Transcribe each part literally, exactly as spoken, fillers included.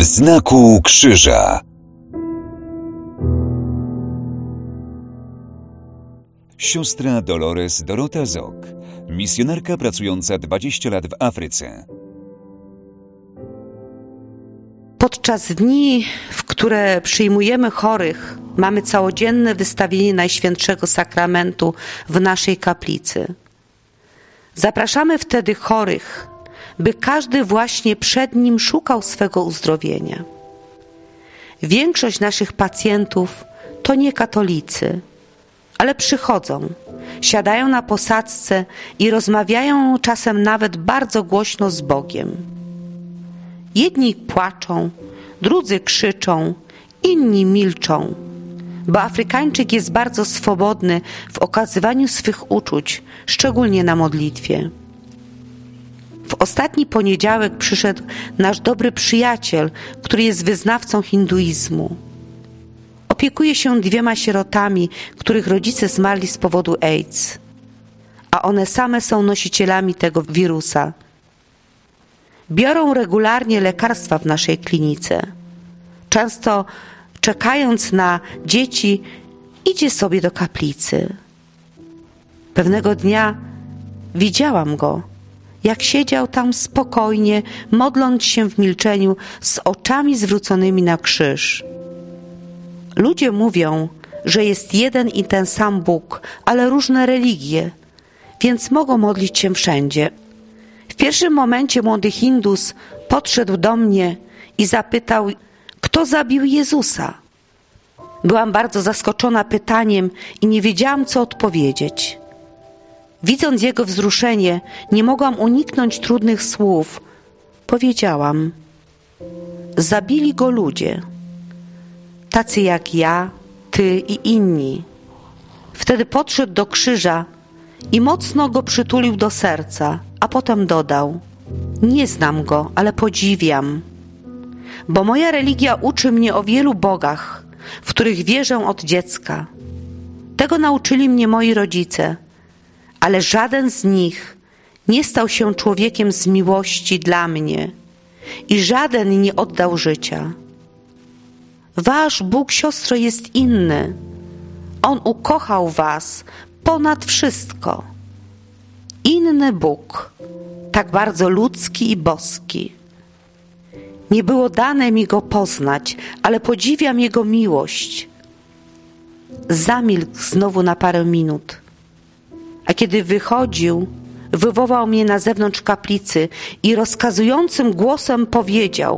znaku krzyża. Siostra Dolores Dorota Zok, misjonarka pracująca dwadzieścia lat w Afryce. Podczas dni, w które przyjmujemy chorych, mamy całodzienne wystawienie Najświętszego Sakramentu w naszej kaplicy. Zapraszamy wtedy chorych, by każdy właśnie przed nim szukał swego uzdrowienia. Większość naszych pacjentów to nie katolicy, ale przychodzą, siadają na posadzce i rozmawiają czasem nawet bardzo głośno z Bogiem. Jedni płaczą, drudzy krzyczą, inni milczą, bo Afrykańczyk jest bardzo swobodny w okazywaniu swych uczuć, szczególnie na modlitwie. W ostatni poniedziałek przyszedł nasz dobry przyjaciel, który jest wyznawcą hinduizmu. Opiekuje się dwiema sierotami, których rodzice zmarli z powodu AIDS, a one same są nosicielami tego wirusa. Biorą regularnie lekarstwa w naszej klinice. Często czekając na dzieci, idzie sobie do kaplicy. Pewnego dnia widziałam go, jak siedział tam spokojnie, modląc się w milczeniu, z oczami zwróconymi na krzyż. Ludzie mówią, że jest jeden i ten sam Bóg, ale różne religie, więc mogą modlić się wszędzie. W pierwszym momencie młody Hindus podszedł do mnie i zapytał, kto zabił Jezusa. Byłam bardzo zaskoczona pytaniem i nie wiedziałam, co odpowiedzieć. Widząc jego wzruszenie, nie mogłam uniknąć trudnych słów. Powiedziałam, zabili go ludzie, tacy jak ja, ty i inni. Wtedy podszedł do krzyża i mocno go przytulił do serca, a potem dodał, nie znam go, ale podziwiam, bo moja religia uczy mnie o wielu bogach, w których wierzę od dziecka. Tego nauczyli mnie moi rodzice, ale żaden z nich nie stał się człowiekiem z miłości dla mnie i żaden nie oddał życia. Wasz Bóg, siostro, jest inny. On ukochał was ponad wszystko. Inny Bóg, tak bardzo ludzki i boski. Nie było dane mi go poznać, ale podziwiam jego miłość. Zamilkł znowu na parę minut, a kiedy wychodził, wywołał mnie na zewnątrz kaplicy i rozkazującym głosem powiedział,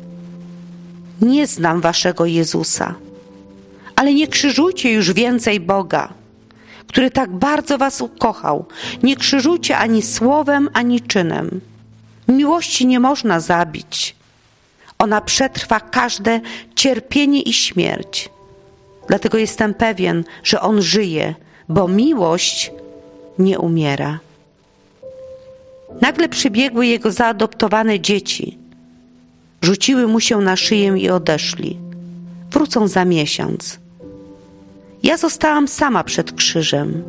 nie znam waszego Jezusa, ale nie krzyżujcie już więcej Boga, który tak bardzo was ukochał. Nie krzyżujcie ani słowem, ani czynem. Miłości nie można zabić. Ona przetrwa każde cierpienie i śmierć. Dlatego jestem pewien, że On żyje, bo miłość nie umiera. Nagle przybiegły jego zaadoptowane dzieci. Rzuciły mu się na szyję i odeszli. Wrócą za miesiąc. Ja zostałam sama przed krzyżem.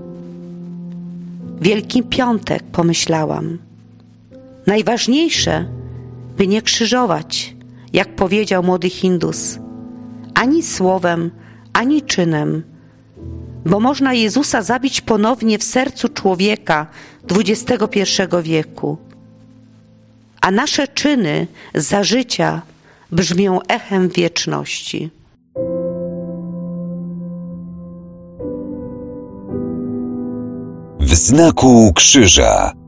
Wielki Piątek, pomyślałam. Najważniejsze, by nie krzyżować, jak powiedział młody Hindus, ani słowem, ani czynem, bo można Jezusa zabić ponownie w sercu człowieka dwudziestego pierwszego wieku. A nasze czyny za życia brzmią echem wieczności. W znaku krzyża.